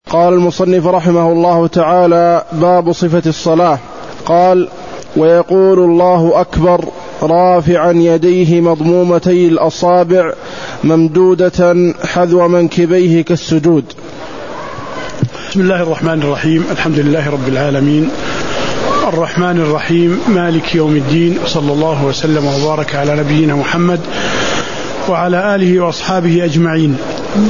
قال المصنف رحمه الله تعالى: باب صفة الصلاة. قال: ويقول الله أكبر رافعا يديه مضمومتي الأصابع ممدودة حذو منكبيه كالسجود. بسم الله الرحمن الرحيم. الحمد لله رب العالمين، الرحمن الرحيم، مالك يوم الدين، صلى الله وسلم وبارك على نبينا محمد وعلى آله وأصحابه أجمعين.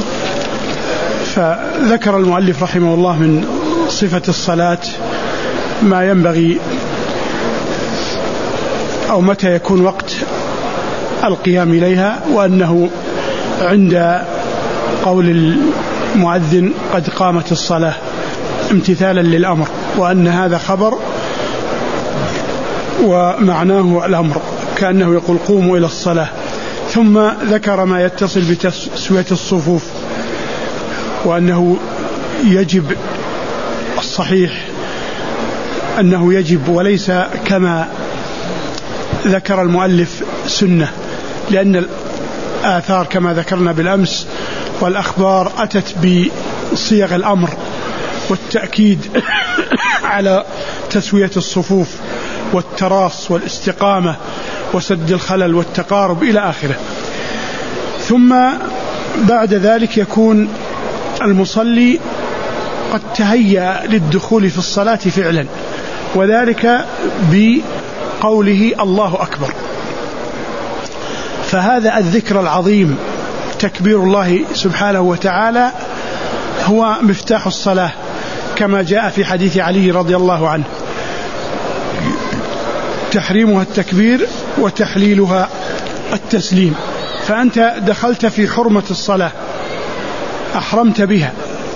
فذكر المؤلف رحمه الله من صفة الصلاة ما ينبغي أو متى يكون وقت القيام إليها، وأنه عند قول المؤذن قد قامت الصلاة امتثالا للأمر، وأن هذا خبر ومعناه الأمر، كأنه يقول قوموا إلى الصلاة. ثم ذكر ما يتصل بتسوية الصفوف، وأنه يجب، الصحيح أنه يجب وليس كما ذكر المؤلف سنة، لأن الآثار كما ذكرنا بالأمس والأخبار أتت بصيغ الأمر والتأكيد على تسوية الصفوف والتراص والاستقامة وسد الخلل والتقارب إلى آخره. ثم بعد ذلك يكون المصلي قد تهيأ للدخول في الصلاة فعلا، وذلك بقوله الله أكبر. فهذا الذكر العظيم تكبير الله سبحانه وتعالى هو مفتاح الصلاة، كما جاء في حديث علي رضي الله عنه: تحريمها التكبير وتحليلها التسليم. فأنت دخلت في حرمة الصلاة، أحرمت بها،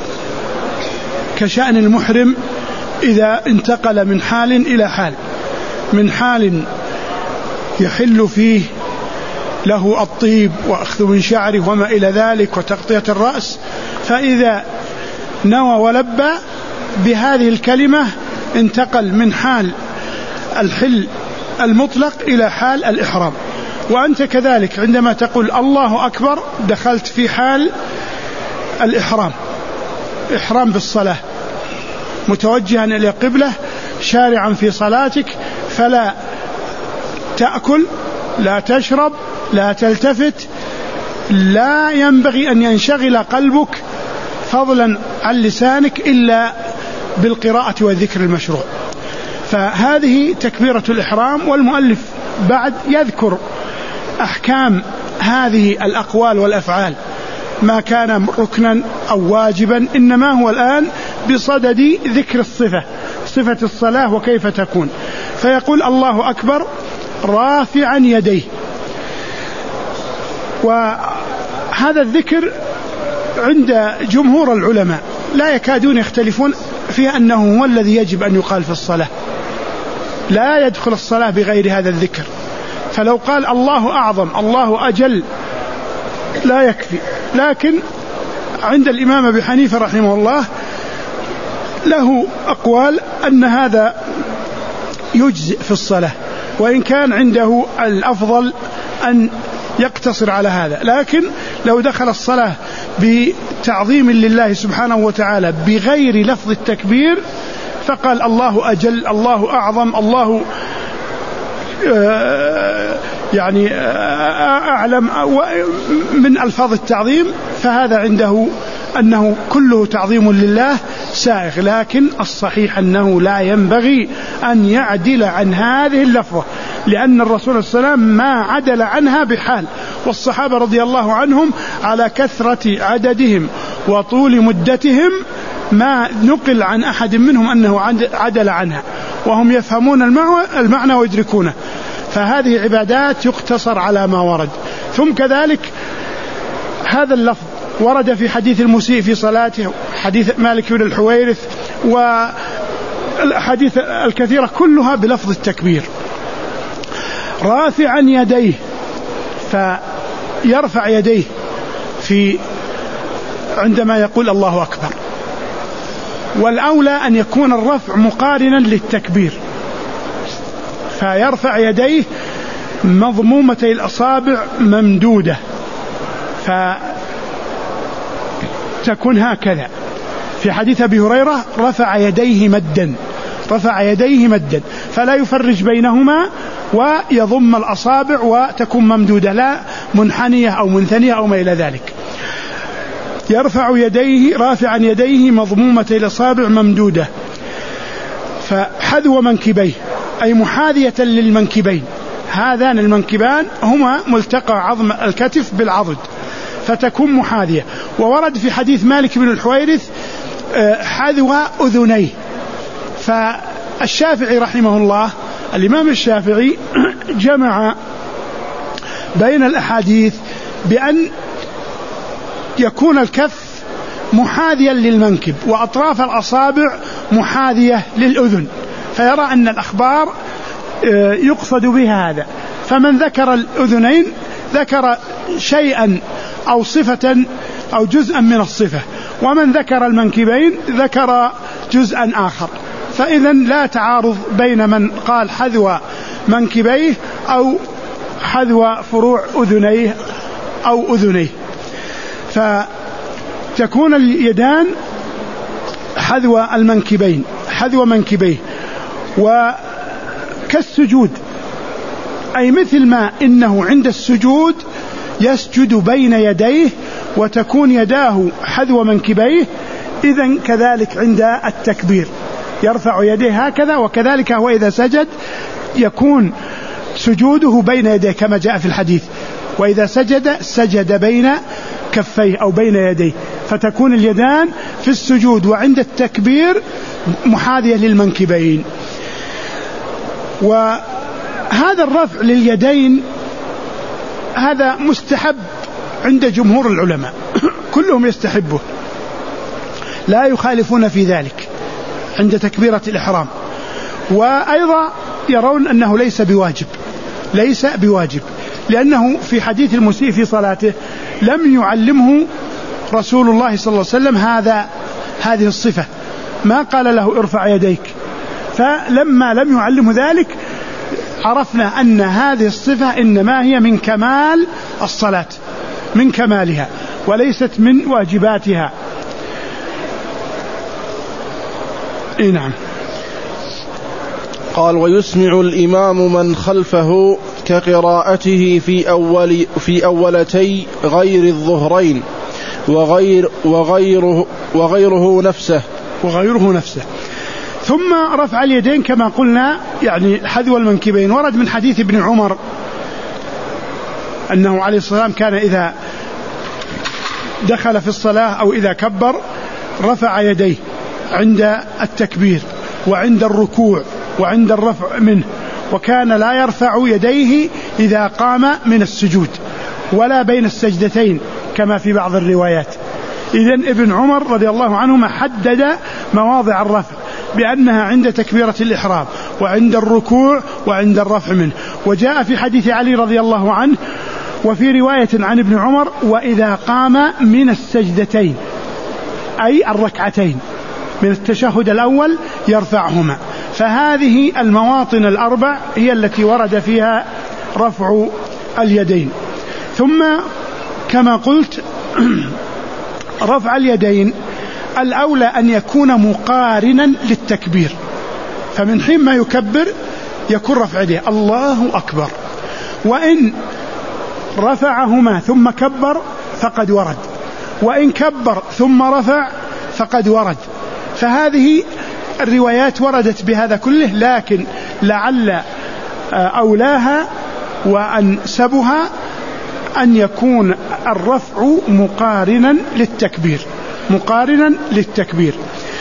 كشأن المحرم إذا انتقل من حال إلى حال، من حال يحل فيه له الطيب وأخذ من شعره وما إلى ذلك وتغطية الرأس، فإذا نوى ولبى بهذه الكلمة انتقل من حال الحل المطلق إلى حال الإحرام. وأنت كذلك عندما تقول الله أكبر دخلت في حال الإحرام، إحرام بالصلاة، متوجها إلى قبلة، شارعا في صلاتك، فلا تأكل، لا تشرب، لا تلتفت، لا ينبغي أن ينشغل قلبك فضلا عن لسانك إلا بالقراءة والذكر المشروع. فهذه تكبيرة الإحرام. والمؤلف بعد يذكر أحكام هذه الأقوال والأفعال، ما كان ركنا أو واجبا، إنما هو الآن بصدد ذكر الصفة، صفة الصلاة وكيف تكون. فيقول الله أكبر رافعا يديه. وهذا الذكر عند جمهور العلماء لا يكادون يختلفون في أنه هو الذي يجب أن يقال في الصلاة، لا يدخل الصلاة بغير هذا الذكر. فلو قال الله أعظم، الله أجل، لا يكفي. لكن عند الإمام أبي حنيفة رحمه الله له أقوال أن هذا يجزئ في الصلاة، وإن كان عنده الأفضل أن يقتصر على هذا. لكن لو دخل الصلاة بتعظيم لله سبحانه وتعالى بغير لفظ التكبير، فقال الله أجل، الله أعظم، الله يعني أعلم من ألفاظ التعظيم، فهذا عنده أنه كله تعظيم لله سائغ. لكن الصحيح أنه لا ينبغي أن يعدل عن هذه اللفظة، لأن الرسول صلى الله عليه وسلم ما عدل عنها بحال، والصحابة رضي الله عنهم على كثرة عددهم وطول مدتهم ما نقل عن أحد منهم أنه عدل عنها، وهم يفهمون المعنى ويدركونه. فهذه عبادات يقتصر على ما ورد. ثم كذلك هذا اللفظ ورد في حديث المسيء في صلاته، حديث مالك بن الحويرث، والحديث الكثيرة كلها بلفظ التكبير. رافعا يديه، فيرفع يديه في عندما يقول الله أكبر، والأولى أن يكون الرفع مقارنا للتكبير، فيرفع يديه مضمومتي الأصابع ممدودة، فتكون هكذا، في حديث أبي هريرة رفع يديه مدا فلا يفرج بينهما ويضم الأصابع وتكون ممدودة لا منحنية أو منثنية أو ما إلى ذلك. رافعا يديه مضمومتي الأصابع ممدودة، فحذو منكبيه أي محاذية للمنكبين، هذان المنكبان هما ملتقى عظم الكتف بالعضد فتكون محاذية. وورد في حديث مالك بن الحويرث حذو أذنيه. فالشافعي رحمه الله الإمام الشافعي جمع بين الأحاديث بأن يكون الكف محاذيا للمنكب وأطراف الأصابع محاذية للأذن، فيرى أن الأخبار يقصد بها هذا. فمن ذكر الأذنين ذكر شيئا أو صفة أو جزءا من الصفة، ومن ذكر المنكبين ذكر جزءا آخر، فإذا لا تعارض بين من قال حذو منكبيه أو حذو فروع أذنيه أو أذنيه. فتكون اليدان حذو منكبيه وكالسجود، أي مثل ما إنه عند السجود يسجد بين يديه وتكون يداه حذو منكبيه، إذن كذلك عند التكبير يرفع يديه هكذا، وكذلك هو إذا سجد يكون سجوده بين يديه كما جاء في الحديث، وإذا سجد بين كفيه أو بين يديه، فتكون اليدان في السجود وعند التكبير محاذية للمنكبين. وهذا الرفع لليدين هذا مستحب عند جمهور العلماء كلهم يستحبه، لا يخالفون في ذلك عند تكبيرة الإحرام. وأيضا يرون أنه ليس بواجب لأنه في حديث المسيء في صلاته لم يعلمه رسول الله صلى الله عليه وسلم هذه الصفة، ما قال له ارفع يديك، فلما لم يعلمه ذلك عرفنا أن هذه الصفة إنما هي من كمال الصلاة، من كمالها وليست من واجباتها. نعم. قال ويسمع الإمام من خلفه كقراءته في أولتي غير الظهرين وغيره نفسه. ثم رفع اليدين كما قلنا يعني حذو المنكبين. ورد من حديث ابن عمر أنه عليه الصلاة والسلام كان إذا دخل في الصلاة أو إذا كبر رفع يديه عند التكبير وعند الركوع وعند الرفع منه، وكان لا يرفع يديه إذا قام من السجود ولا بين السجدتين كما في بعض الروايات. إذن ابن عمر رضي الله عنهما حدد مواضع الرفع بأنها عند تكبيرة الإحرام وعند الركوع وعند الرفع منه. وجاء في حديث علي رضي الله عنه وفي رواية عن ابن عمر وإذا قام من السجدتين أي الركعتين من التشهد الأول يرفعهما. فهذه المواطن الأربع هي التي ورد فيها رفع اليدين. ثم كما قلت رفع اليدين الأولى أن يكون مقارنا للتكبير، فمن حين ما يكبر يكون رفع يديه الله أكبر، وإن رفعهما ثم كبر فقد ورد، وإن كبر ثم رفع فقد ورد. فهذه الروايات وردت بهذا كله، لكن لعل أولاها وأنسبها أن يكون الرفع مقارنا للتكبير.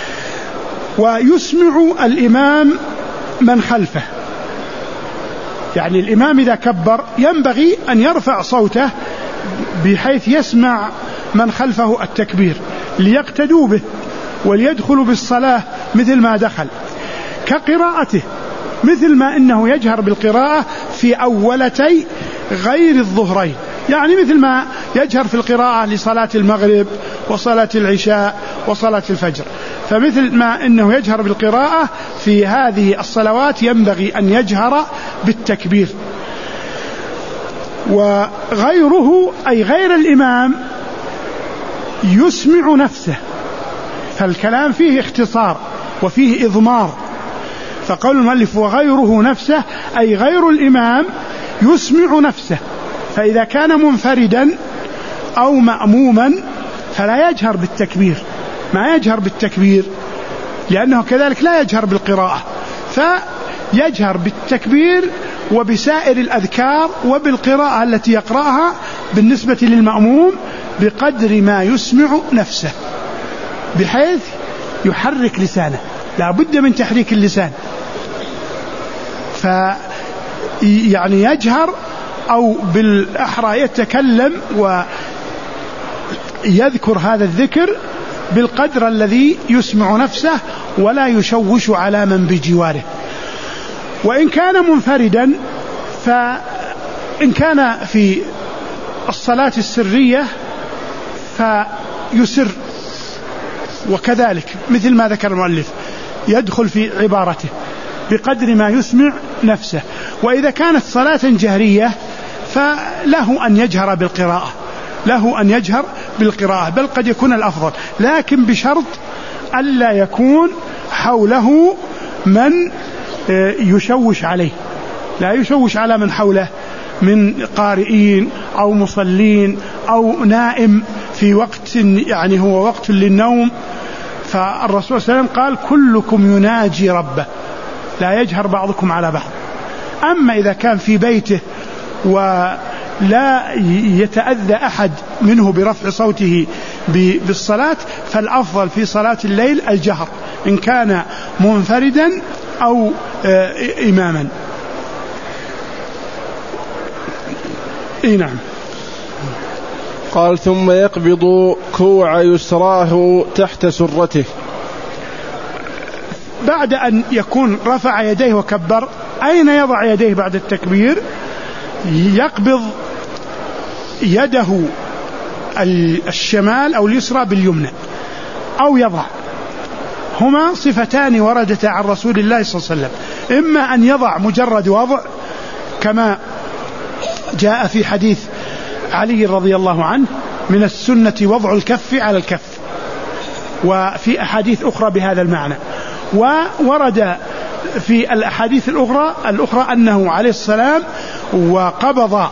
ويسمع الإمام من خلفه، يعني الإمام إذا كبر ينبغي أن يرفع صوته بحيث يسمع من خلفه التكبير ليقتدوا به وليدخلوا بالصلاة مثل ما دخل، كقراءته مثل ما إنه يجهر بالقراءة في أولتي غير الظهرين، يعني مثل ما يجهر في القراءة لصلاة المغرب وصلاة العشاء وصلاة الفجر، فمثل ما إنه يجهر بالقراءة في هذه الصلوات ينبغي أن يجهر بالتكبير. وغيره أي غير الإمام يسمع نفسه، فالكلام فيه اختصار وفيه إضمار. فقول المؤلف وغيره نفسه أي غير الإمام يسمع نفسه، فإذا كان منفردا أو مأموما فلا يجهر بالتكبير، ما يجهر بالتكبير لأنه كذلك لا يجهر بالقراءة، فيجهر بالتكبير وبسائر الأذكار وبالقراءة التي يقرأها بالنسبة للمأموم بقدر ما يسمع نفسه، بحيث يحرك لسانه، لا بد من تحريك اللسان، فيعني يجهر أو بالأحرى يتكلم ويذكر هذا الذكر بالقدر الذي يسمع نفسه ولا يشوش على من بجواره. وإن كان منفردا فإن كان في الصلاة السرية فيسر، وكذلك مثل ما ذكر المؤلف يدخل في عبارته بقدر ما يسمع نفسه. وإذا كانت صلاة جهرية فله أن يجهر بالقراءة، له أن يجهر بالقراءة، بل قد يكون الأفضل، لكن بشرط ألا يكون حوله من يشوش عليه، لا يشوش على من حوله من قارئين أو مصلين أو نائم في وقت يعني هو وقت للنوم. فالرسول صلى الله عليه وسلم قال كلكم يناجي ربه لا يجهر بعضكم على بعض. أما إذا كان في بيته ولا يتأذى أحد منه برفع صوته بالصلاة فالأفضل في صلاة الليل الجهر إن كان منفردا أو إماما. نعم. قال ثم يقبض كوع يسراه تحت سرته. بعد أن يكون رفع يديه وكبر، أين يضع يديه بعد التكبير؟ يقبض يده الشمال أو اليسرى باليمنى، أو يضع، هما صفتان وردتا عن رسول الله صلى الله عليه وسلم، إما أن يضع مجرد وضع كما جاء في حديث علي رضي الله عنه من السنة وضع الكف على الكف، وفي أحاديث أخرى بهذا المعنى. وورد في الأحاديث الأخرى أنه عليه السلام وقبض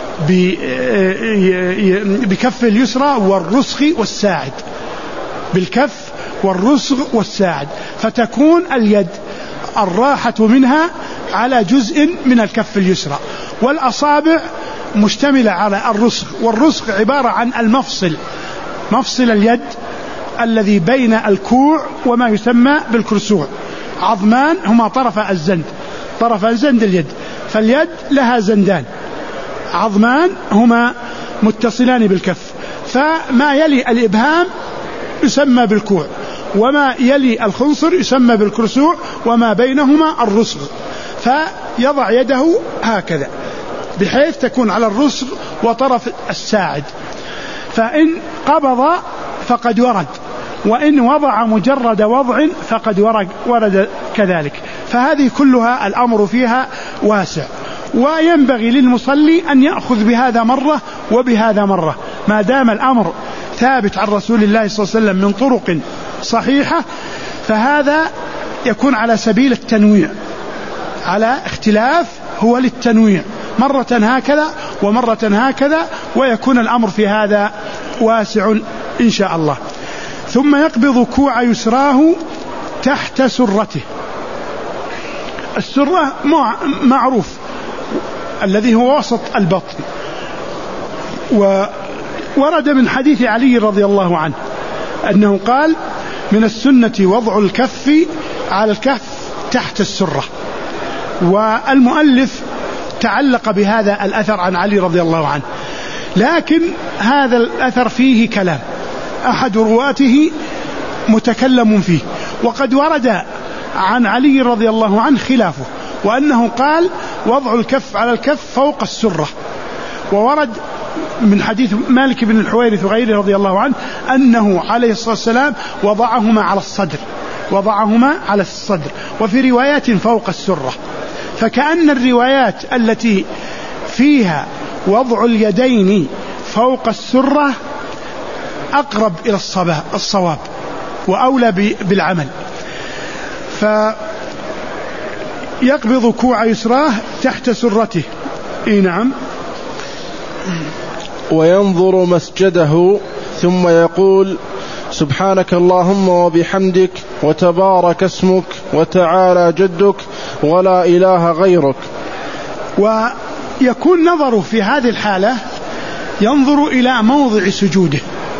بكف اليسرى والرسغ والساعد، بالكف والرسغ والساعد، فتكون اليد الراحة منها على جزء من الكف اليسرى، والأصابع مشتملة على الرسغ، والرسغ عبارة عن المفصل، مفصل اليد الذي بين الكوع وما يسمى بالكرسوع، عظمان هما طرف الزند اليد، فاليد لها زندان، عظمان هما متصلان بالكف، فما يلي الإبهام يسمى بالكوع، وما يلي الخنصر يسمى بالكرسوع، وما بينهما الرسغ، فيضع يده هكذا بحيث تكون على الرسغ وطرف الساعد، فإن قبض فقد ورد، وإن وضع مجرد وضع فقد ورد كذلك، فهذه كلها الأمر فيها واسع. وينبغي للمصلي أن يأخذ بهذا مرة وبهذا مرة، ما دام الأمر ثابت عن رسول الله صلى الله عليه وسلم من طرق صحيحة، فهذا يكون على سبيل التنويع، على اختلاف هو للتنويع، مرة هكذا ومرة هكذا، ويكون الأمر في هذا واسع إن شاء الله. ثم يقبض كوع يسراه تحت سرته. السرة معروف الذي هو وسط البطن، وورد من حديث علي رضي الله عنه أنه قال من السنة وضع الكف على الكف تحت السرة، والمؤلف تعلق بهذا الأثر عن علي رضي الله عنه، لكن هذا الأثر فيه كلام، أحد رواته متكلم فيه، وقد ورد عن علي رضي الله عنه خلافه، وأنه قال وضع الكف على الكف فوق السرة. وورد من حديث مالك بن الحويرث وغيره رضي الله عنه أنه عليه الصلاة والسلام وضعهما على الصدر، وفي روايات فوق السرة، فكأن الروايات التي فيها وضع اليدين فوق السرة أقرب إلى الصواب، وأولى بالعمل. فيقبض كوع يسراه تحت سرته. نعم. وينظر مسجده ثم يقول سبحانك اللهم وبحمدك وتبارك اسمك وتعالى جدك ولا إله غيرك. ويكون نظره في هذه الحالة ينظر إلى موضع سجوده،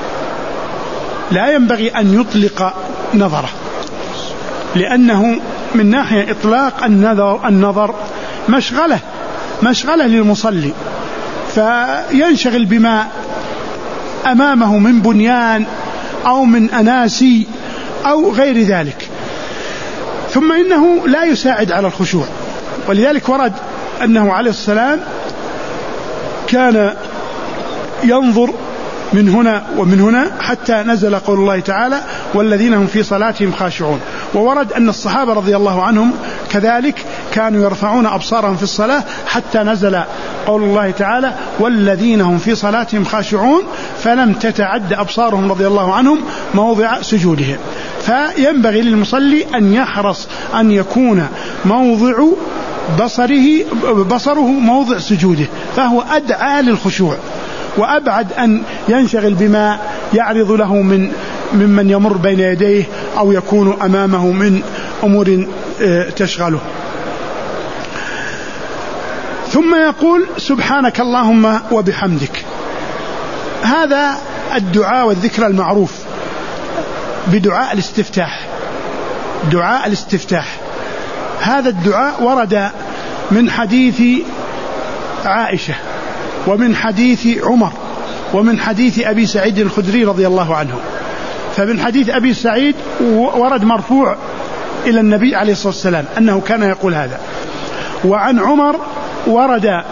لا ينبغي أن يطلق نظره، لأنه من ناحية إطلاق النظر مشغلة للمصلي، فينشغل بما أمامه من بنيان أو من أناسي أو غير ذلك، ثم إنه لا يساعد على الخشوع. ولذلك ورد أنه عليه السلام كان ينظر من هنا ومن هنا حتى نزل قول الله تعالى والذين هم في صلاتهم خاشعون. وورد أن الصحابة رضي الله عنهم كذلك كانوا يرفعون أبصارهم في الصلاة حتى نزل قول الله تعالى والذين هم في صلاتهم خاشعون، فلم تتعد أبصارهم رضي الله عنهم موضع سجودهم. فينبغي للمصلي أن يحرص أن يكون موضع بصره موضع سجوده، فهو أدعى للخشوع وأبعد أن ينشغل بما يعرض له ممن يمر بين يديه أو يكون أمامه من أمور تشغله. ثم يقول سبحانك اللهم وبحمدك. هذا الدعاء والذكر المعروف بدعاء الاستفتاح. دعاء الاستفتاح هذا الدعاء ورد من حديث عائشة ومن حديث عمر ومن حديث أبي سعيد الخدري رضي الله عنه. فمن حديث أبي سعيد ورد مرفوع إلى النبي عليه الصلاة والسلام أنه كان يقول هذا. وعن عمر ورد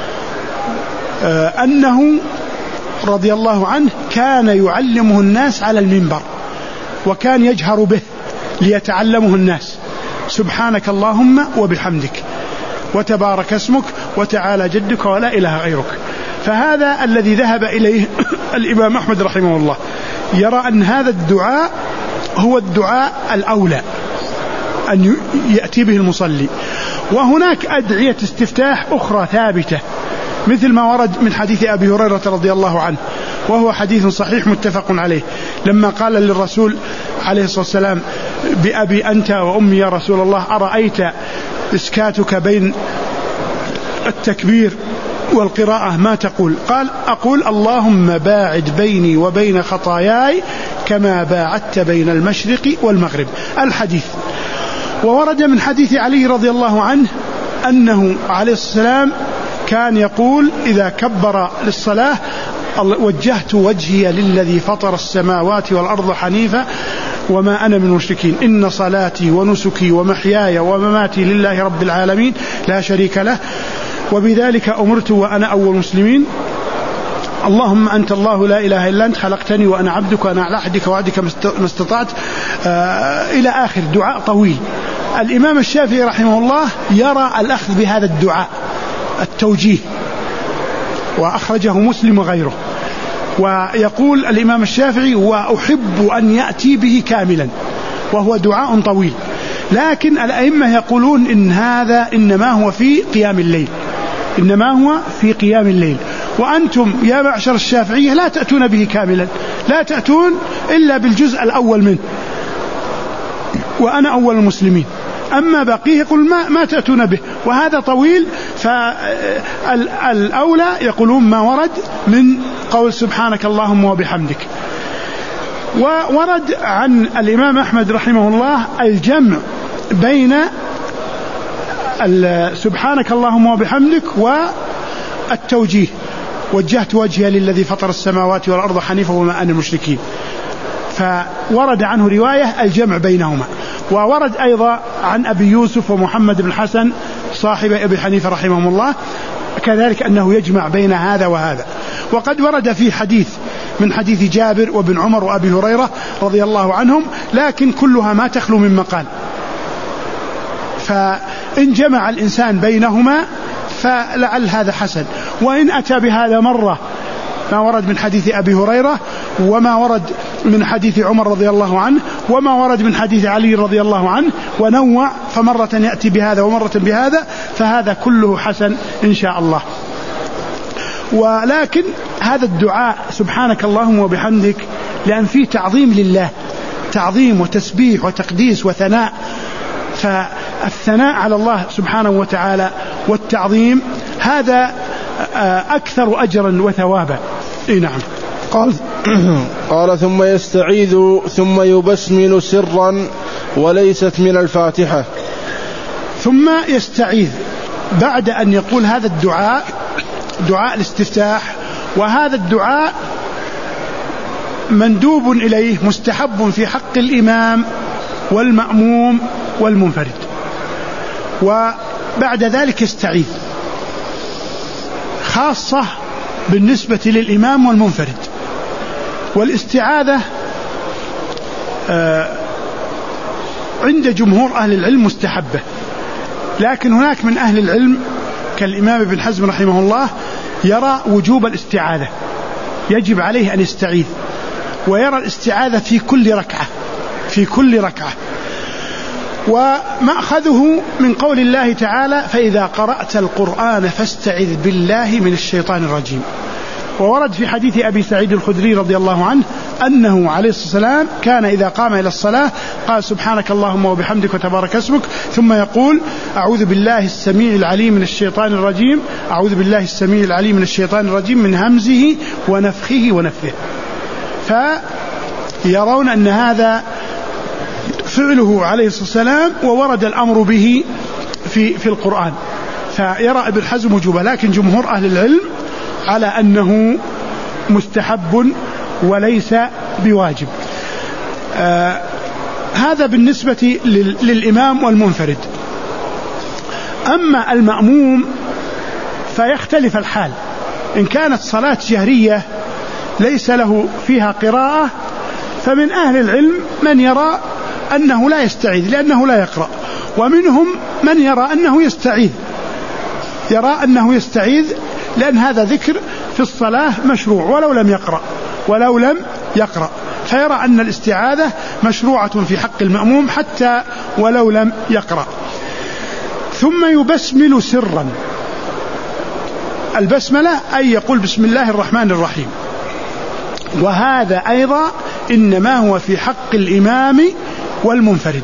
أنه رضي الله عنه كان يعلمه الناس على المنبر وكان يجهر به ليتعلمه الناس سبحانك اللهم وبحمدك وتبارك اسمك وتعالى جدك ولا إله غيرك. فهذا الذي ذهب إليه الإمام أحمد رحمه الله، يرى أن هذا الدعاء هو الدعاء الأولى أن يأتي به المصلي. وهناك أدعية استفتاح أخرى ثابتة مثل ما ورد من حديث أبي هريرة رضي الله عنه، وهو حديث صحيح متفق عليه، لما قال للرسول عليه الصلاة والسلام بأبي أنت وأمي يا رسول الله أرأيت إسكاتك بين التكبير والقراءة ما تقول؟ قال أقول اللهم باعد بيني وبين خطاياي كما باعدت بين المشرق والمغرب. الحديث. وورد من حديث علي رضي الله عنه أنه عليه السلام كان يقول إذا كبر للصلاة وجهت وجهي للذي فطر السماوات والأرض حنيفا وما أنا من المشركين إن صلاتي ونسكي ومحياي ومماتي لله رب العالمين لا شريك له وبذلك أمرت وأنا أول المسلمين اللهم أنت الله لا إله إلا أنت خلقتني وأنا عبدك وأنا على عهدك ووعدك ما استطعت إلى آخر. دعاء طويل. الإمام الشافعي رحمه الله يرى الأخذ بهذا الدعاء التوجيه، وأخرجه مسلم وغيره. ويقول الإمام الشافعي وأحب أن يأتي به كاملا، وهو دعاء طويل، لكن الأئمة يقولون إن هذا إنما هو في قيام الليل، إنما هو في قيام الليل. وأنتم يا معشر الشافعية لا تأتون به كاملا، لا تأتون إلا بالجزء الأول منه وأنا أول المسلمين، أما بقيه يقول ما تأتون به، وهذا طويل. فالأولى يقولون ما ورد من قول سبحانك اللهم وبحمدك. وورد عن الإمام أحمد رحمه الله الجمع بين سبحانك اللهم وبحمدك والتوجيه وجهت وجهي للذي فطر السماوات والأرض حنيفا وما أنا المشركين. فورد عنه رواية الجمع بينهما. وورد أيضا عن أبي يوسف ومحمد بن حسن صاحب أبي حنيفة رحمه الله كذلك أنه يجمع بين هذا وهذا. وقد ورد في حديث من حديث جابر وابن عمر وأبي هريرة رضي الله عنهم، لكن كلها ما تخلو من مقال، فإن جمع الإنسان بينهما فلعل هذا حسن، وإن أتى بهذا مرة ما ورد من حديث أبي هريرة، وما ورد من حديث عمر رضي الله عنه، وما ورد من حديث علي رضي الله عنه، ونوع، فمرة يأتي بهذا ومرة بهذا، فهذا كله حسن إن شاء الله. ولكن هذا الدعاء سبحانك اللهم وبحمدك لأن فيه تعظيم لله، تعظيم وتسبيح وتقديس وثناء، فالثناء على الله سبحانه وتعالى والتعظيم هذا أكثر أجرا وثوابا. نعم. قال ثم يستعيذ ثم يبسمل سرا وليست من الفاتحة. ثم يستعيذ بعد أن يقول هذا الدعاء، دعاء الاستفتاح، وهذا الدعاء مندوب إليه مستحب في حق الإمام والمأموم والمنفرد، وبعد ذلك يستعيذ، خاصة بالنسبة للإمام والمنفرد. والاستعاذة عند جمهور أهل العلم مستحبة، لكن هناك من أهل العلم كالإمام ابن حزم رحمه الله يرى وجوب الاستعاذة، يجب عليه أن يستعيذ، ويرى الاستعاذة في كل ركعة، في كل ركعة. ومأخذه من قول الله تعالى فإذا قرأت القرآن فاستعذ بالله من الشيطان الرجيم. وورد في حديث أبي سعيد الخدري رضي الله عنه أنه عليه الصلاة والسلام كان إذا قام إلى الصلاة قال سبحانك اللهم وبحمدك وتبارك اسمك، ثم يقول أعوذ بالله السميع العليم من الشيطان الرجيم، أعوذ بالله السميع العليم من الشيطان الرجيم من همزه ونفخه ونفثه. فيرون أن هذا فعله عليه الصلاة والسلام وورد الأمر به في القرآن، فيرى ابن حزم وجوبه، لكن جمهور أهل العلم على أنه مستحب وليس بواجب. هذا بالنسبة للإمام والمنفرد. أما المأموم فيختلف الحال، إن كانت صلاة جهرية ليس له فيها قراءة فمن أهل العلم من يرى أنه لا يستعيذ لأنه لا يقرأ، ومنهم من يرى أنه يستعيذ، يرى أنه يستعيذ لأن هذا ذكر في الصلاة مشروع ولو لم يقرأ، فيرى أن الاستعاذة مشروعة في حق المأموم حتى ولو لم يقرأ. ثم يبسمل سرا، البسملة أي يقول بسم الله الرحمن الرحيم، وهذا أيضا إنما هو في حق الإمام والمنفرد،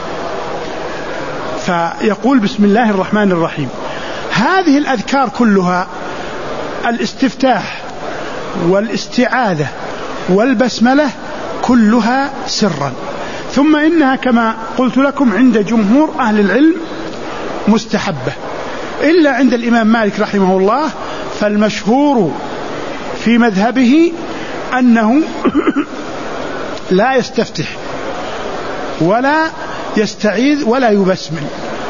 فيقول بسم الله الرحمن الرحيم. هذه الأذكار كلها الاستفتاح والاستعاذة والبسملة كلها سرا، ثم إنها كما قلت لكم عند جمهور أهل العلم مستحبة، إلا عند الإمام مالك رحمه الله فالمشهور في مذهبه أنه لا يستفتح ولا يستعيذ ولا يبسمل،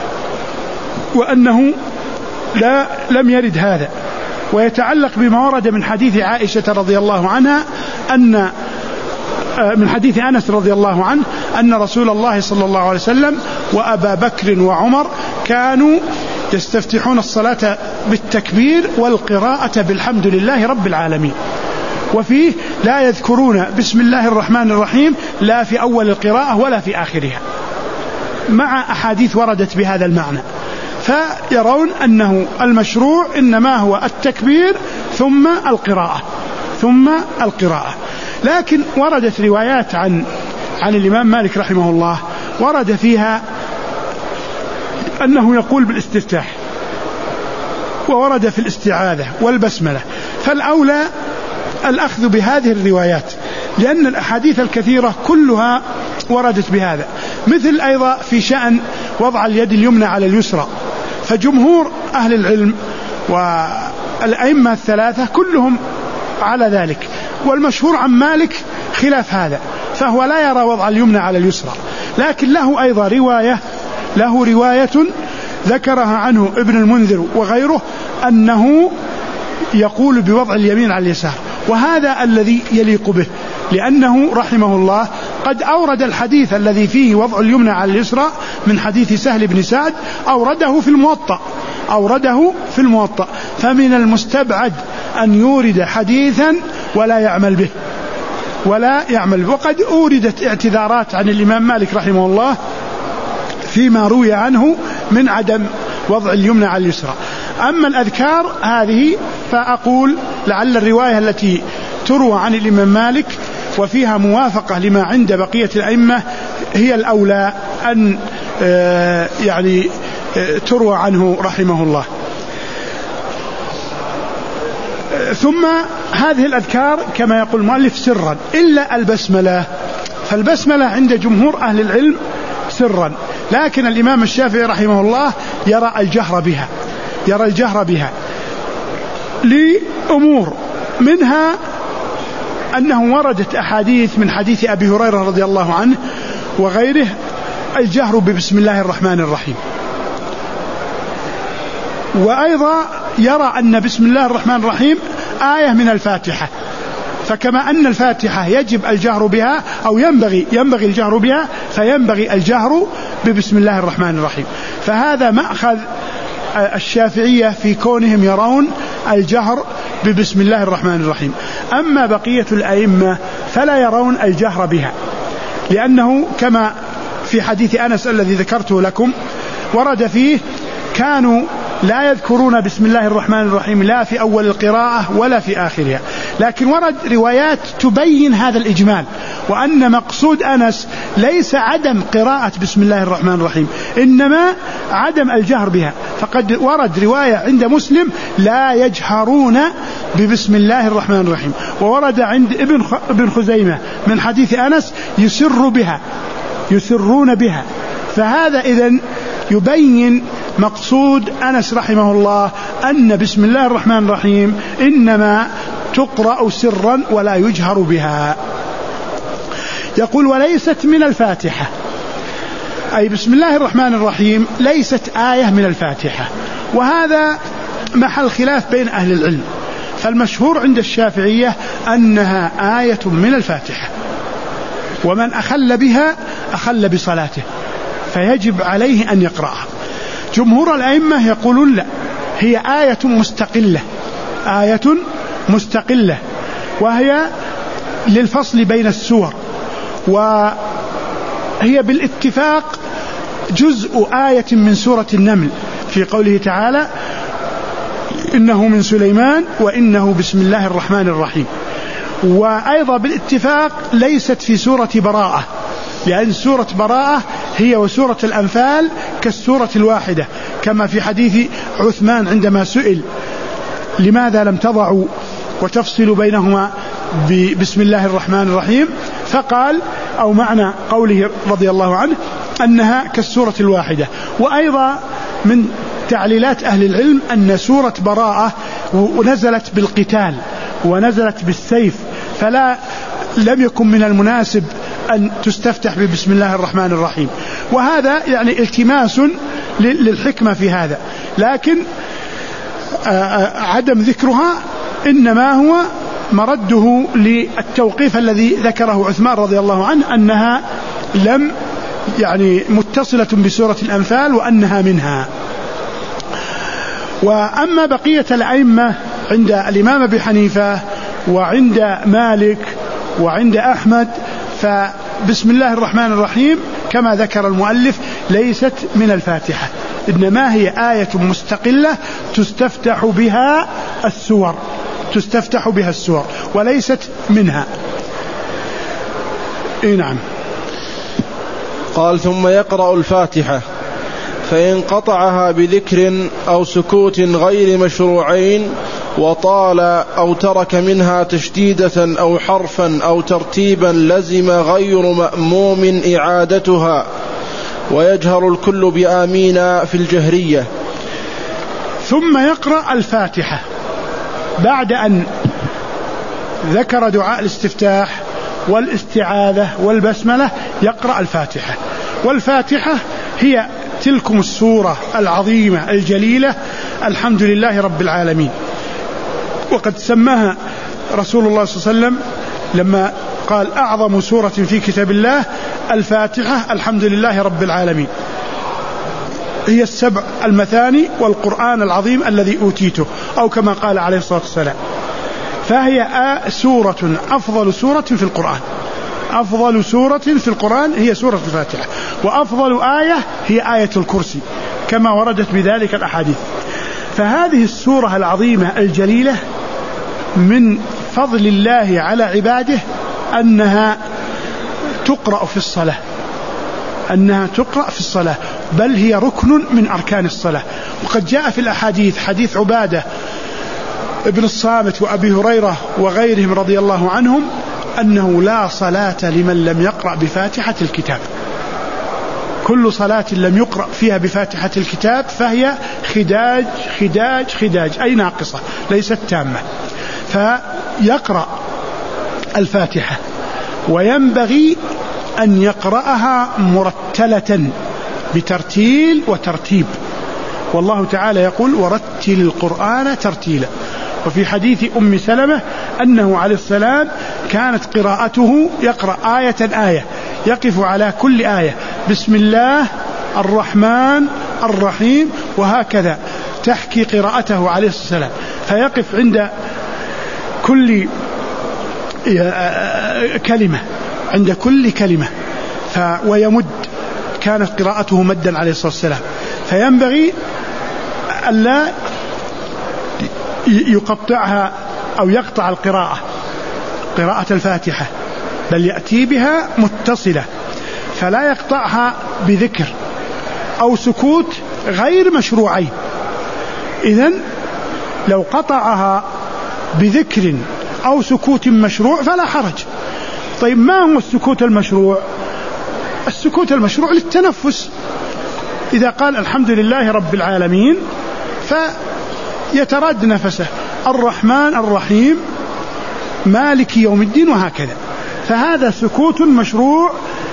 وأنه لم يرد هذا، ويتعلق بما ورد من حديث عائشة رضي الله عنها أن من حديث أنس رضي الله عنه أن رسول الله صلى الله عليه وسلم وأبا بكر وعمر كانوا يستفتحون الصلاة بالتكبير والقراءة بالحمد لله رب العالمين، وفيه لا يذكرون بسم الله الرحمن الرحيم لا في أول القراءة ولا في آخرها، مع أحاديث وردت بهذا المعنى. فيرون أنه المشروع إنما هو التكبير ثم القراءة. لكن وردت روايات عن الإمام مالك رحمه الله ورد فيها أنه يقول بالاستفتاح، وورد في الاستعاذة والبسملة، فالأولى الأخذ بهذه الروايات لأن الأحاديث الكثيرة كلها وردت بهذا، مثل أيضا في شأن وضع اليد اليمنى على اليسرى، فجمهور أهل العلم والأئمة الثلاثة كلهم على ذلك، والمشهور عن مالك خلاف هذا، فهو لا يرى وضع اليمنى على اليسرى، لكن له أيضا رواية ذكرها عنه ابن المنذر وغيره أنه يقول بوضع اليمين على اليسار، وهذا الذي يليق به، لأنه رحمه الله قد أورد الحديث الذي فيه وضع اليمنى على اليسرى من حديث سهل بن سعد أورده في الموطأ، فمن المستبعد أن يورد حديثا ولا يعمل به وقد أوردت اعتذارات عن الإمام مالك رحمه الله فيما روي عنه من عدم وضع اليمنى على اليسرى. أما الأذكار هذه فأقول لعل الرواية التي تروى عن الإمام مالك وفيها موافقة لما عند بقية الأئمة هي الأولى أن يعني تروى عنه رحمه الله. ثم هذه الأذكار كما يقول المؤلف سرا إلا البسملة، فالبسملة عند جمهور أهل العلم سرا، لكن الإمام الشافعي رحمه الله يرى الجهر بها لأمور، منها أنه وردت أحاديث من حديث أبي هريرة رضي الله عنه وغيره الجهر ببسم الله الرحمن الرحيم، وأيضا يرى أن بسم الله الرحمن الرحيم آية من الفاتحة، فكما أن الفاتحة يجب الجهر بها أو ينبغي الجهر بها فينبغي الجهر ببسم الله الرحمن الرحيم. فهذا مأخذ الشافعية في كونهم يرون الجهر ببسم الله الرحمن الرحيم. أما بقية الأئمة فلا يرون الجهر بها، لأنه كما في حديث أنس الذي ذكرته لكم ورد فيه كانوا لا يذكرون بسم الله الرحمن الرحيم لا في أول القراءة ولا في آخرها، لكن ورد روايات تبين هذا الإجمال، وأن مقصود أنس ليس عدم قراءة بسم الله الرحمن الرحيم إنما عدم الجهر بها. فقد ورد رواية عند مسلم لا يجهرون ببسم الله الرحمن الرحيم، وورد عند ابن خزيمة من حديث أنس يسرون بها. فهذا إذن يبين مقصود أنس رحمه الله أن بسم الله الرحمن الرحيم إنما تقرأ سرا ولا يجهر بها. يقول وليست من الفاتحة، أي بسم الله الرحمن الرحيم ليست آية من الفاتحة، وهذا محل خلاف بين أهل العلم. فالمشهور عند الشافعية أنها آية من الفاتحة، ومن أخل بها أخل بصلاته فيجب عليه أن يقرأها. جمهور الأئمة يقولون لا، هي آية مستقلة وهي للفصل بين السور، وهي بالاتفاق جزء آية من سورة النمل في قوله تعالى إنه من سليمان وإنه بسم الله الرحمن الرحيم. وأيضا بالاتفاق ليست في سورة براءة، لأن سورة براءة هي وسورة الأنفال كالسورة الواحدة، كما في حديث عثمان عندما سئل لماذا لم تضعوا وتفصلوا بينهما بسم الله الرحمن الرحيم، فقال أو معنى قوله رضي الله عنه أنها كالسورة الواحدة. وأيضا من تعليلات أهل العلم أن سورة براءة نزلت بالقتال ونزلت بالسيف، لم يكن من المناسب أن تستفتح ببسم الله الرحمن الرحيم، وهذا يعني التماس للحكمة في هذا، لكن عدم ذكرها إنما هو مرده للتوقيف الذي ذكره عثمان رضي الله عنه أنها لم يعني متصلة بسورة الأنفال وأنها منها. وأما بقية الأئمة عند الإمام أبي حنيفة وعند مالك وعند أحمد فبسم الله الرحمن الرحيم كما ذكر المؤلف ليست من الفاتحة، إنما هي آية مستقلة تستفتح بها السور وليست منها. نعم. قال ثم يقرأ الفاتحة، فإن قطعها بذكر أو سكوت غير مشروعين وطال أو ترك منها تشديدة أو حرفا أو ترتيبا لزم غير مأموم إعادتها، ويجهر الكل بآمين في الجهرية. ثم يقرأ الفاتحة بعد أن ذكر دعاء الاستفتاح والاستعاذة والبسملة، يقرأ الفاتحة. والفاتحة هي تلكم السورة العظيمة الجليلة الحمد لله رب العالمين، وقد سماها رسول الله صلى الله عليه وسلم لما قال أعظم سورة في كتاب الله الفاتحة الحمد لله رب العالمين، هي السبع المثاني والقرآن العظيم الذي أوتيته، أو كما قال عليه الصلاة والسلام. فهي سورة أفضل سورة في القرآن. أفضل سورة في القرآن هي سورة الفاتحة، وأفضل آية هي آية الكرسي كما وردت بذلك الأحاديث. فهذه السورة العظيمة الجليلة من فضل الله على عباده أنها تقرأ في الصلاة، أنها تقرأ في الصلاة، بل هي ركن من أركان الصلاة. وقد جاء في الأحاديث حديث عبادة ابن الصامت وأبي هريرة وغيرهم رضي الله عنهم أنه لا صلاة لمن لم يقرأ بفاتحة الكتاب. كل صلاة لم يقرأ فيها بفاتحة الكتاب فهي خداج خداج خداج، أي ناقصة ليست تامة. فيقرأ الفاتحة، وينبغي أن يقرأها مرتلة بترتيل وترتيب، والله تعالى يقول ورتل القرآن ترتيلا. وفي حديث أم سلمة أنه عليه السلام كانت قراءته يقرأ آية آية، يقف على كل آية بسم الله الرحمن الرحيم، وهكذا تحكي قراءته عليه السلام، فيقف عند كل كلمة، عند كل كلمة ويمد، كانت قراءته مدا عليه الصلاة والسلام. فينبغي ألا يقطعها أو يقطع القراءة، قراءة الفاتحة، بل يأتي بها متصلة، فلا يقطعها بذكر أو سكوت غير مشروعين. إذن لو قطعها بذكر أو سكوت مشروع فلا حرج. طيب ما هو السكوت المشروع؟ السكوت المشروع للتنفس، إذا قال الحمد لله رب العالمين فيترد نفسه، الرحمن الرحيم مالك يوم الدين، وهكذا. فهذا سكوت مشروع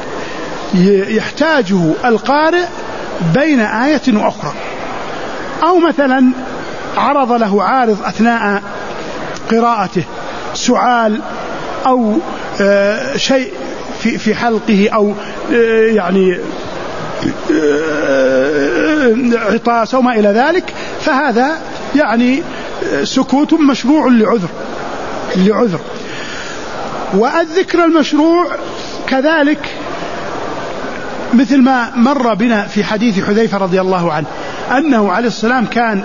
يحتاجه القارئ بين آية وأخرى. أو مثلا عرض له عارض أثناء قراءته، سعال أو شيء في حلقه، أو يعني عطاس أو ما إلى ذلك، فهذا يعني سكوت مشروع لعذر. والذكر المشروع كذلك مثل ما مر بنا في حديث حذيفة رضي الله عنه أنه عليه السلام كان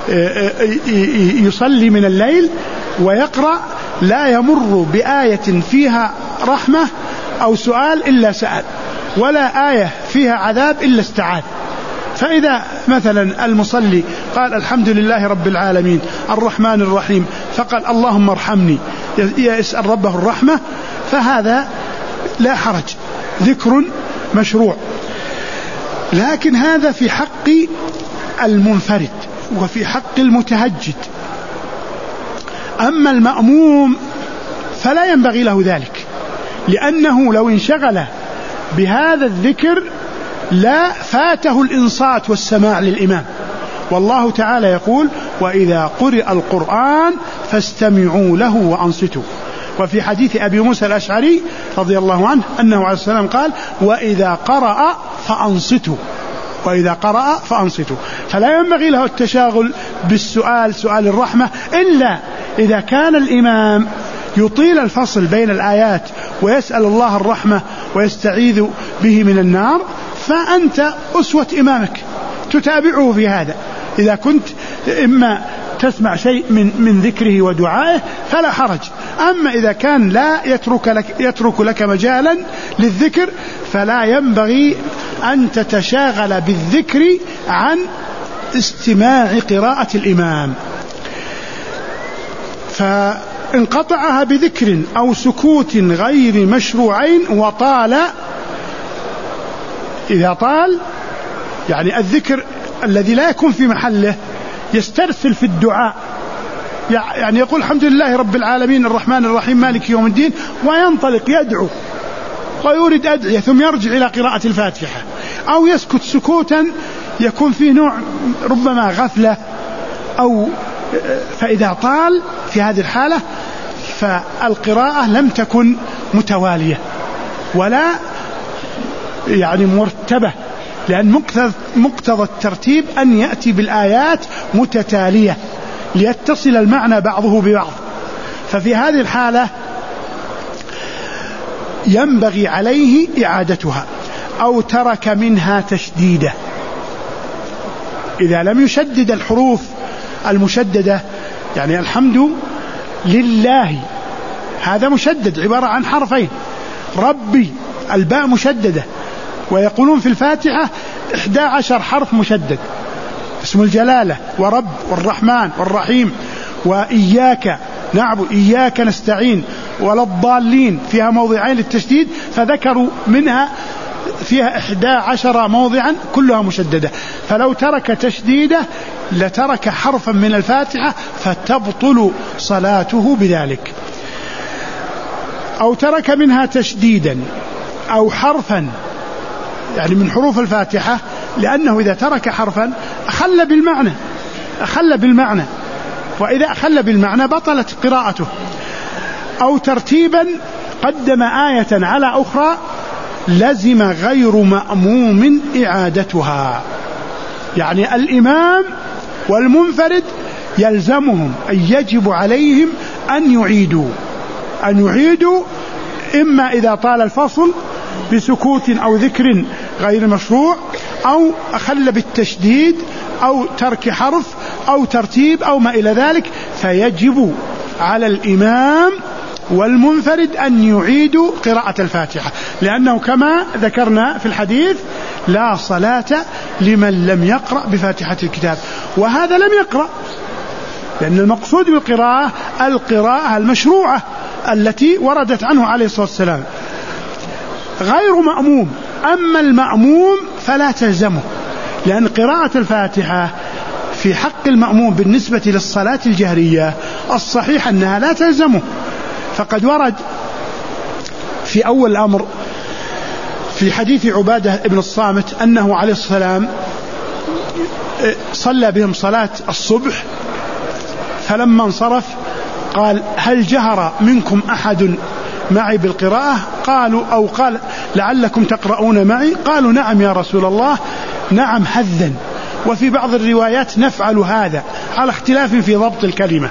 يصلي من الليل ويقرأ لا يمر بآية فيها رحمة أو سؤال إلا سأل، ولا آية فيها عذاب إلا استعاذ. فإذا مثلا المصلي قال الحمد لله رب العالمين الرحمن الرحيم فقال اللهم ارحمني، يسأل ربه الرحمة، فهذا لا حرج، ذكر مشروع. لكن هذا في حق المنفرد وفي حق المتهجد. أما المأموم فلا ينبغي له ذلك، لأنه لو انشغل بهذا الذكر لا فاته الإنصات والسماع للإمام. والله تعالى يقول وإذا قرئ القرآن فاستمعوا له وأنصتوا. وفي حديث أبي موسى الأشعري رضي الله عنه أنه عليه السلام قال وإذا قرأ فأنصتوا، وإذا قرأ فأنصتوا. فلا ينبغي له التشاغل بالسؤال، سؤال الرحمة، إلا إذا كان الإمام يطيل الفصل بين الآيات ويسأل الله الرحمة ويستعيذ به من النار، فأنت أسوة إمامك تتابعه في هذا. إذا كنت إما تسمع شيء من ذكره ودعائه فلا حرج. أما إذا كان لا يترك لك مجالا للذكر فلا ينبغي أن تتشاغل بالذكر عن استماع قراءة الإمام. فانقطعها بذكر أو سكوت غير مشروعين وطال، إذا طال يعني الذكر الذي لا يكون في محله يسترسل في الدعاء، يعني يقول الحمد لله رب العالمين الرحمن الرحيم مالك يوم الدين وينطلق يدعو ويورد أدعية ثم يرجع إلى قراءة الفاتحة، أو يسكت سكوتا يكون فيه نوع ربما غفلة أو. فإذا طال في هذه الحالة فالقراءة لم تكن متوالية ولا يعني مرتبة، لأن مقتضى الترتيب أن يأتي بالآيات متتالية ليتصل المعنى بعضه ببعض. ففي هذه الحالة ينبغي عليه إعادتها، أو ترك منها تشديدة. إذا لم يشدد الحروف المشددة، يعني الحمد لله هذا مشدد عبارة عن حرفين، ربي الباء مشددة، ويقولون في الفاتحة 11 حرف مشدد، اسم الجلالة ورب والرحمن والرحيم وإياك نعبد إياك نستعين ولا الضالين، فيها موضعين للتشديد، فذكروا منها فيها 11 موضعا كلها مشددة، فلو ترك تشديده لترك حرفا من الفاتحة فتبطل صلاته بذلك. أو ترك منها تشديدا أو حرفا يعني من حروف الفاتحة، لأنه إذا ترك حرفا أخل بالمعنى، وإذا أخل بالمعنى بطلت قراءته. أو ترتيبا قدم آية على أخرى لزم غير مأموم إعادتها، يعني الإمام والمنفرد يلزمهم أن يجب عليهم أن يعيدوا إما إذا طال الفصل بسكوت أو ذكر غير مشروع، أو أخل بالتشديد، أو ترك حرف، أو ترتيب، أو ما إلى ذلك، فيجب على الإمام والمنفرد أن يعيدوا قراءة الفاتحة، لأنه كما ذكرنا في الحديث لا صلاة لمن لم يقرأ بفاتحة الكتاب، وهذا لم يقرأ، لأن المقصود بالقراءة القراءة المشروعة التي وردت عنه عليه الصلاة والسلام، غير مأموم. أما المأموم فلا تلزمه، لأن قراءة الفاتحة في حق المأموم بالنسبة للصلاة الجهرية الصحيح أنها لا تلزمه، فقد ورد في أول الأمر في حديث عبادة بن الصامت أنه عليه السلام صلى بهم صلاة الصبح، فلما انصرف قال هل جهر منكم أحد معي بالقراءة؟ قال لعلكم تقرؤون معي؟ قالوا نعم يا رسول الله، نعم حذا، وفي بعض الروايات نفعل هذا، على اختلاف في ضبط الكلمة.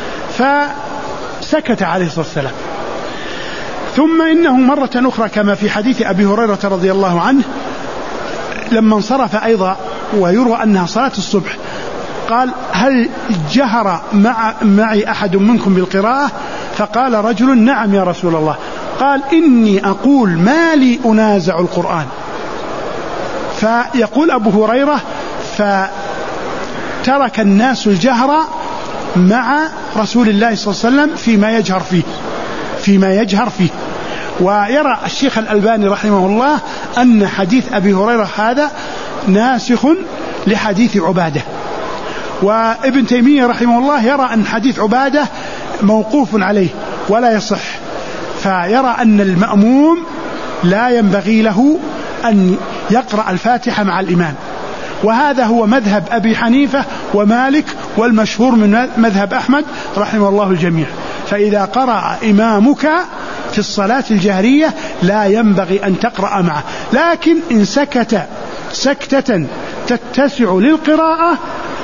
فسكت عليه الصلاة والسلام. ثم إنه مرة أخرى كما في حديث أبي هريرة رضي الله عنه لما انصرف أيضا ويروى أنها صلاة الصبح قال هل جهر معي أحد منكم بالقراءة؟ فقال رجل نعم يا رسول الله. قال إني أقول ما لي أنازع القرآن. فيقول أبو هريرة فترك الناس الجهر مع رسول الله صلى الله عليه وسلم فيما يجهر فيه. ويرى الشيخ الألباني رحمه الله أن حديث أبي هريرة هذا ناسخ لحديث عبادة، وابن تيمية رحمه الله يرى أن حديث عبادة موقوف عليه ولا يصح، فيرى أن المأموم لا ينبغي له أن يقرأ الفاتحة مع الإمام، وهذا هو مذهب أبي حنيفة ومالك والمشهور من مذهب أحمد رحمه الله الجميع. فإذا قرأ إمامك في الصلاة الجهرية لا ينبغي أن تقرأ معه، لكن إن سكت سكتة تتسع للقراءة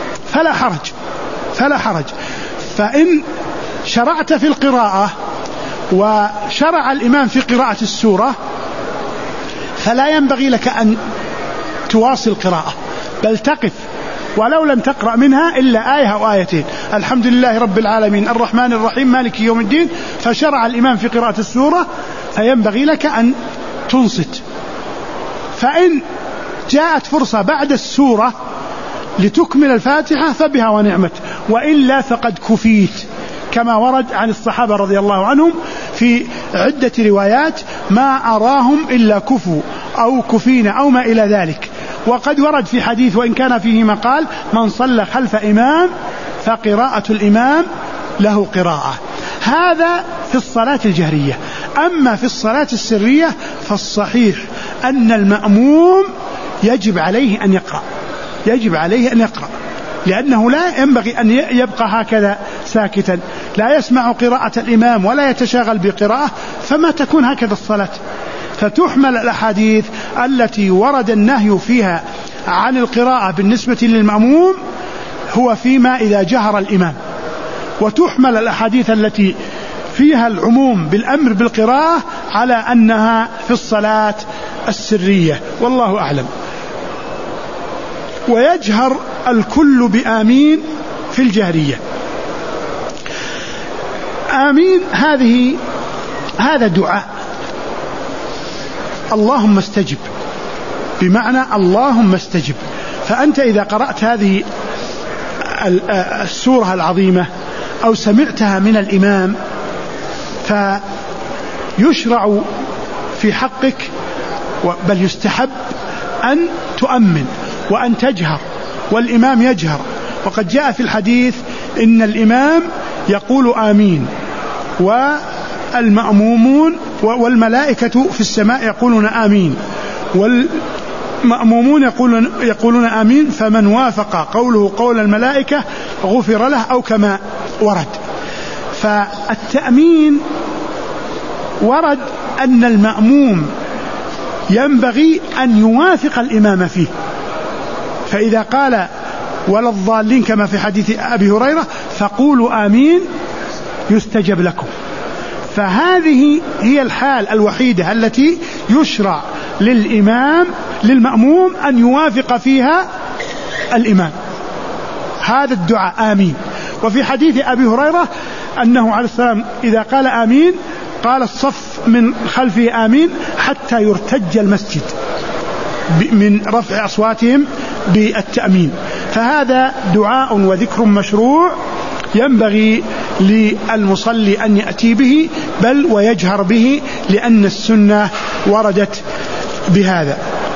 فلا حرج. فإن شرعت في القراءة وشرع الإمام في قراءة السورة فلا ينبغي لك أن تواصل القراءة، بل تقف ولو لم تقرأ منها إلا آية أو آيتين، الحمد لله رب العالمين الرحمن الرحيم مالك يوم الدين، فشرع الإمام في قراءة السورة فينبغي لك أن تنصت. فإن جاءت فرصة بعد السورة لتكمل الفاتحة فبها ونعمت، وإلا فقد كفيت، كما ورد عن الصحابة رضي الله عنهم في عدة روايات ما أراهم إلا كفوا أو كفينا أو ما إلى ذلك. وقد ورد في حديث وإن كان فيه مقال من صلى خلف إمام فقراءة الإمام له قراءة. هذا في الصلاة الجهرية. أما في الصلاة السرية فالصحيح أن المأموم يجب عليه أن يقرأ، لأنه لا ينبغي أن يبقى هكذا ساكتا لا يسمع قراءة الإمام ولا يتشاغل بقراءة، فما تكون هكذا الصلاة. فتحمل الأحاديث التي ورد النهي فيها عن القراءة بالنسبة للمأموم هو فيما إذا جهر الإمام، وتحمل الأحاديث التي فيها العموم بالأمر بالقراءة على أنها في الصلاة السرية، والله أعلم. ويجهر الكل بآمين في الجهرية. آمين هذا دعاء اللهم استجب، بمعنى اللهم استجب. فأنت إذا قرأت هذه السورة العظيمة أو سمعتها من الإمام فيشرع في حقك، بل يستحب أن تؤمن وأن تجهر، والإمام يجهر. وقد جاء في الحديث إن الإمام يقول آمين، والمأمومون والملائكة في السماء يقولون آمين، والمأمومون يقولون آمين، فمن وافق قوله قول الملائكة غفر له، أو كما ورد. فالتأمين ورد أن المأموم ينبغي أن يوافق الإمام فيه، فإذا قال ولا الضالين كما في حديث أبي هريرة فقولوا آمين يستجب لكم. فهذه هي الحال الوحيدة التي يشرع للمأموم أن يوافق فيها الإمام، هذا الدعاء آمين. وفي حديث أبي هريرة أنه عليه السلام إذا قال آمين قال الصف من خلفه آمين حتى يرتج المسجد من رفع أصواتهم بالتأمين. فهذا دعاء وذكر مشروع ينبغي للمصلي أن يأتي به، بل ويجهر به، لأن السنة وردت بهذا.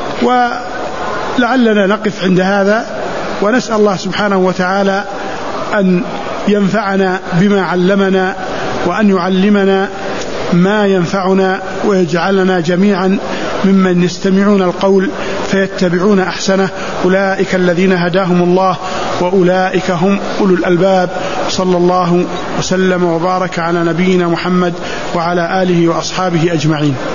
ولعلنا نقف عند هذا، ونسأل الله سبحانه وتعالى أن ينفعنا بما علمنا، وأن يعلمنا ما ينفعنا، ويجعلنا جميعا ممن يستمعون القول فيتبعون أحسنه. أولئك الذين هداهم الله وأولئك هم أولو الألباب. صلى الله وسلم وبارك على نبينا محمد وعلى آله وأصحابه أجمعين.